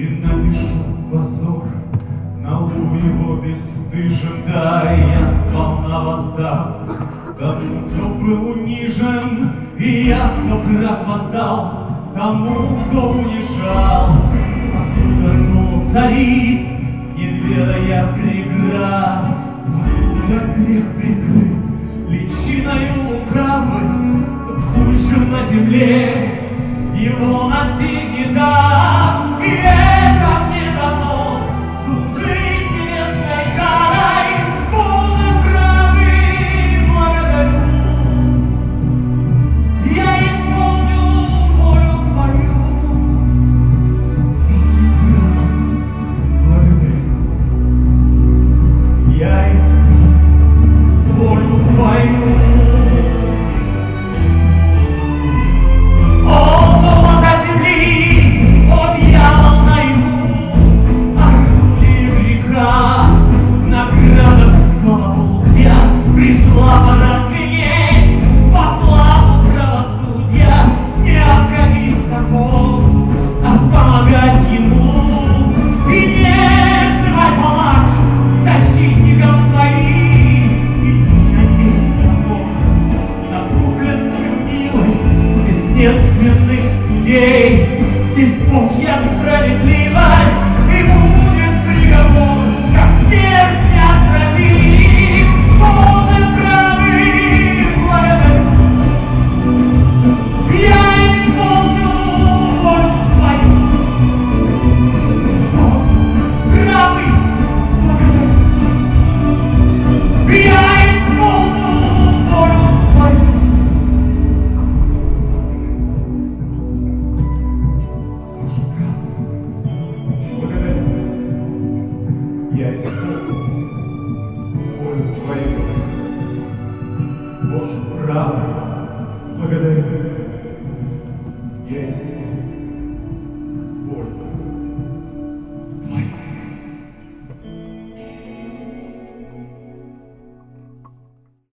напишу позор на лбу его бесстыжен. Да, я сполна воздал тому, кто был унижен, и я 100 крат воздал тому, кто унижал. Откуда снова царит неведая преград, откуда грех прикрыт личиною лукавой, худшим на земле его настигнет ад, и это мне дано служить небесной карой. Полной правы благодарю, я исполню волю твою. Благодарю, я исполню волю твою. Пришла пора звенеть во славу правосудия, не обходить закон, а помогать ему, и не взывать палач защитников своих, и не надеясь закон на купленную милость бессмертных людей. Здесь Божья справедливость, и будет приговор, как смерть неотвратим. Полной правы благодарю, я исполню волю твою. Полной правы благодарю, я исполню волю твою. Благодарю, я исполню волю твою. Боже, правда, благодарю, я исполню.